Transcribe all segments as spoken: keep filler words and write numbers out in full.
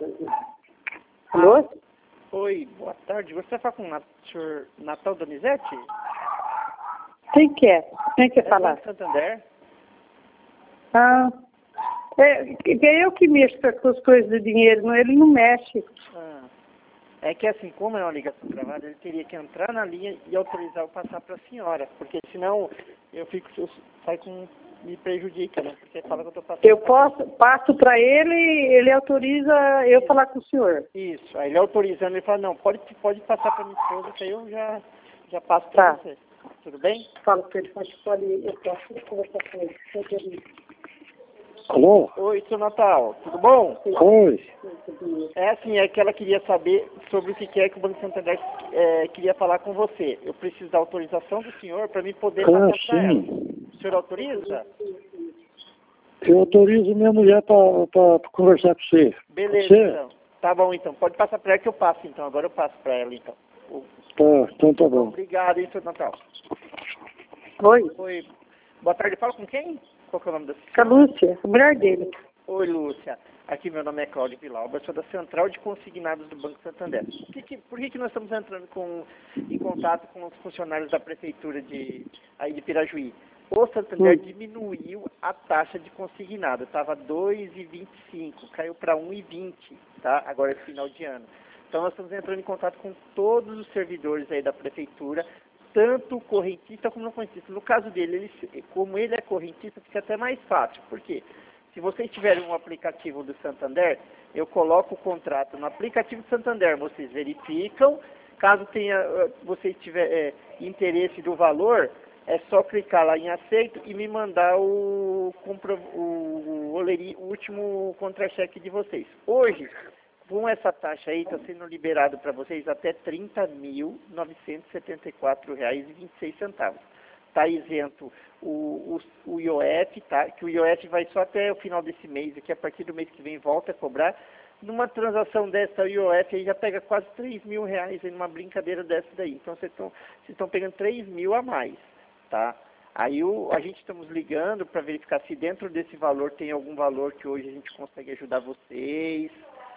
Alô? Oi, boa tarde. Você fala com o senhor Natal Donizete? Quem que é? Quem quer É falar? Banco Santander? Ah, é, é eu que mexo com as coisas de dinheiro, não, ele não mexe. Ah, é que assim, como é uma ligação gravada, ele teria que entrar na linha e autorizar eu passar para a senhora, porque senão eu fico, eu saio com, me prejudica, né? Porque fala que eu tô passando. Eu pra- posso, passo para ele, ele autoriza eu falar com o senhor. Isso, aí ele autorizando, ele fala, não, pode, pode passar para minha esposa, que aí eu já, já passo para Tá. você. Tudo bem? Falo para ele, pode, pode, eu posso conversar com ele. Alô? Oi, seu Natal, tudo bom? Oi. É assim, é que ela queria saber sobre o que é que o Banco Santander é, queria falar com você. Eu preciso da autorização do senhor para mim poder Ah, passar para ela. sim. O senhor autoriza? Eu autorizo minha mulher para conversar com você. Beleza, Pode ser? então. Tá bom, então. Pode passar para ela que eu passo, então. Agora eu passo para ela, então. O- Tá, então tá bom. Obrigado, hein, seu Natal. Oi, Oi. Boa tarde. Fala com quem? Qual que é o nome da com a Lúcia, a mulher dele. Oi, Lúcia. Aqui meu nome é Cláudio Vilauba, eu sou da Central de Consignados do Banco Santander. Por que, que- por que, que nós estamos entrando com, em contato com os funcionários da Prefeitura de, aí de Pirajuí? O Santander Hum. diminuiu a taxa de consignado, estava dois vírgula vinte e cinco, caiu para um vírgula vinte, tá? Agora é final de ano. Então nós estamos entrando em contato com todos os servidores aí da Prefeitura, tanto o correntista como não correntista. No caso dele, ele, como ele é correntista, fica até mais fácil. Por quê? Se vocês tiverem um aplicativo do Santander, eu coloco o contrato no aplicativo do Santander, vocês verificam. Caso tenha, eh, vocês tiver eh, interesse do valor, é só clicar lá em aceito e me mandar o, compro- o, o, oleri- o último contra-cheque de vocês. Hoje, com essa taxa aí, está sendo liberado para vocês até trinta mil novecentos e setenta e quatro reais e vinte e seis centavos. Está isento o, o, o I O F, tá? Que o I O F vai só até o final desse mês, que a partir do mês que vem volta a cobrar. Numa transação dessa, o I O F aí já pega quase três mil reais aí numa brincadeira dessa daí. Então vocês estão vocês estão pegando três mil a mais, tá? Aí o, a gente estamos ligando para verificar se dentro desse valor tem algum valor que hoje a gente consegue ajudar vocês.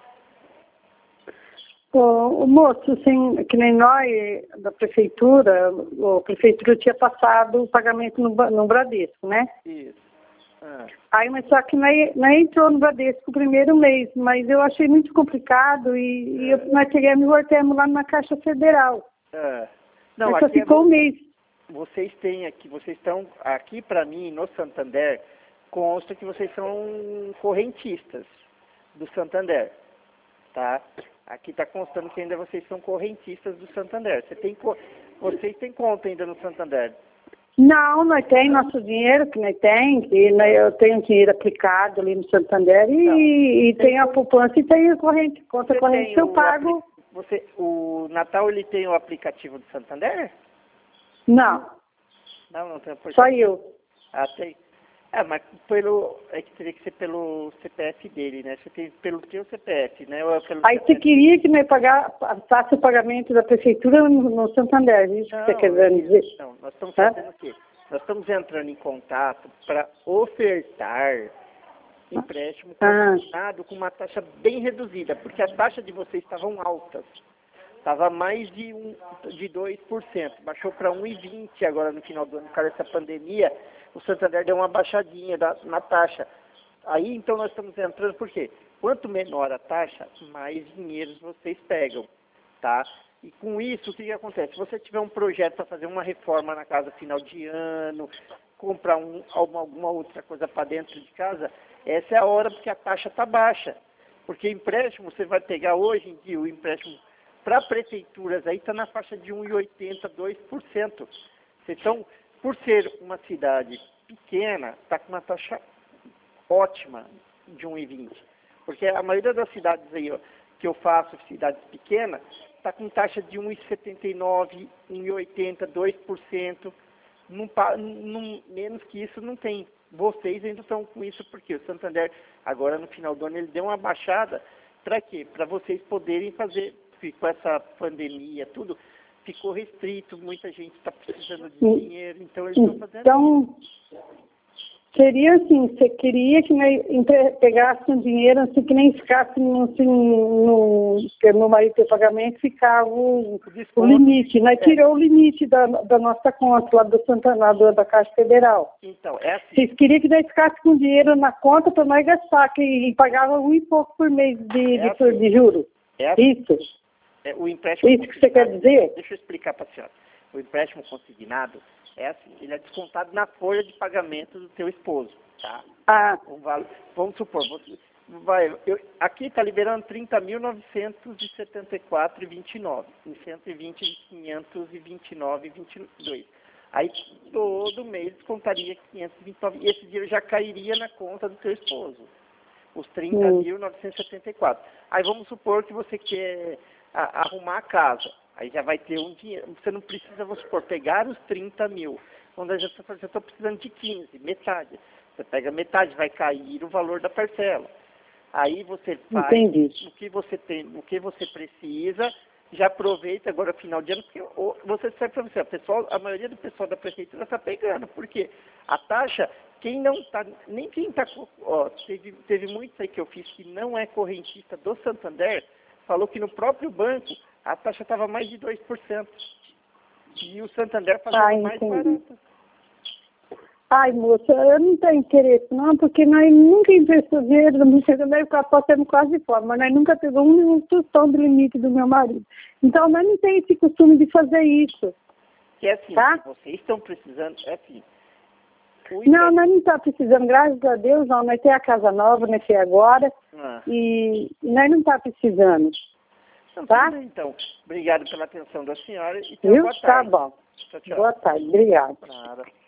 O, o moço, assim, que nem nós, da prefeitura, a prefeitura tinha passado o pagamento no, Ba- no Bradesco, né? Isso. Ah, Aí, mas só que nós, nós entrou no Bradesco o primeiro mês, mas eu achei muito complicado e, e eu, nós queríamos e voltamos lá na Caixa Federal. ah. Não, Mas só aqui é ficou um vo- mês. vocês têm aqui, vocês estão aqui para mim no Santander, consta que vocês são correntistas do Santander, tá? Aqui está constando que ainda vocês são correntistas do Santander. Você tem, co- vocês têm conta ainda no Santander? Não, nós temos nosso dinheiro, que nós temos, que nós, eu tenho dinheiro aplicado ali no Santander e, Não. e tem a poupança e tem a corrente, conta Você corrente tem que eu o pago. apli- Você, o Natal ele tem o aplicativo do Santander? Não, Não, não tem o só aplicativo. eu. Ah, tem. Ah, mas pelo. É que teria que ser pelo C P F dele, né? Você tem pelo teu C P F, né? Ou é pelo Aí C P você F? queria que nós pagar, passasse o pagamento da prefeitura no, no Santander, é isso que você Não, quer é dizer? isso. Não, nós estamos Hã? fazendo o quê? Nós estamos entrando em contato para ofertar empréstimo Ah. consignado com uma taxa bem reduzida, porque as taxas de vocês estavam altas. Estava mais de, um, de dois por cento. Baixou para um vírgula vinte agora no final do ano. Por causa dessa pandemia, o Santander deu uma baixadinha da, na taxa. Aí, então, nós estamos entrando, por quê? Quanto menor a taxa, mais dinheiros vocês pegam, tá? E com isso, o que, que acontece? Se você tiver um projeto para fazer uma reforma na casa final de ano, comprar um, alguma, alguma outra coisa para dentro de casa, essa é a hora porque a taxa está baixa. Porque empréstimo, você vai pegar hoje em dia o empréstimo para prefeituras aí está na faixa de um vírgula oitenta, dois por cento. Então, por ser uma cidade pequena, está com uma taxa ótima de um vírgula vinte. Porque a maioria das cidades aí ó, que eu faço, cidades pequenas, está com taxa de um vírgula setenta e nove, um vírgula oitenta, dois por cento. Num, pa- num, menos que isso não tem. Vocês ainda estão com isso porque o Santander, agora no final do ano, ele deu uma baixada. Para quê? Para vocês poderem fazer, com essa pandemia, tudo, ficou restrito, muita gente está precisando de dinheiro, então eles estão fazendo isso. Então, Seria assim, você queria que nós entre- pegasse um dinheiro, assim, que nem ficasse no, assim, no, que no marido de pagamento, ficava o, o limite. Nós é. tirou o limite da, da nossa conta lá do Santana, do- da Caixa Federal. Então, é assim. Vocês queriam que nós ficasse com dinheiro na conta para nós gastar, que e pagava um e pouco por mês de, É de, assim. de juros. É assim. Isso. É, o empréstimo Isso que você quer dizer? Deixa eu explicar para a senhora. O empréstimo consignado é assim, ele é descontado na folha de pagamento do teu esposo, tá? Ah, Um valo, vamos supor, você, vai, eu, aqui está liberando trinta mil novecentos e setenta e quatro reais e vinte e nove centavos, em cento e vinte mil quinhentos e vinte e nove reais e vinte e dois centavos. Aí todo mês descontaria quinhentos e vinte e nove reais, e esse dinheiro já cairia na conta do teu esposo, os trinta mil novecentos e setenta e quatro. Aí vamos supor que você quer a, arrumar a casa. Aí já vai ter um dinheiro. Você não precisa, vamos supor, pegar os trinta mil. Quando eu já estou precisando de quinze, metade. Você pega metade, vai cair o valor da parcela. Aí você faz entendi. o que você tem, o que você precisa, já aproveita agora final de ano, porque o- você sabe para você, a, pessoal, a maioria do pessoal da prefeitura está pegando, porque a taxa, quem não está, nem quem está, ó, teve, teve muitos aí que eu fiz que não é correntista do Santander, falou que no próprio banco a taxa estava mais de dois por cento. E o Santander fazendo Ah, mais entendi. barato. Ai, moça, eu não tenho interesse, não, porque nós nunca investimos dinheiro no Santander, porque nós temos quase fome, mas nós nunca pegamos um tostão do limite do meu marido. Então, nós não temos esse costume de fazer isso. Que é assim, Tá? se vocês estão precisando, é assim. o Não, inve- nós não estamos precisando, graças a Deus, não. Nós temos a casa nova, nós temos agora, Ah. e nós não estamos precisando. Então, Tá? tudo bem, então. Obrigado pela atenção da senhora e tenha Viu? boa Tá tarde. bom. Tchau, tchau. Boa tarde, obrigada. Nada.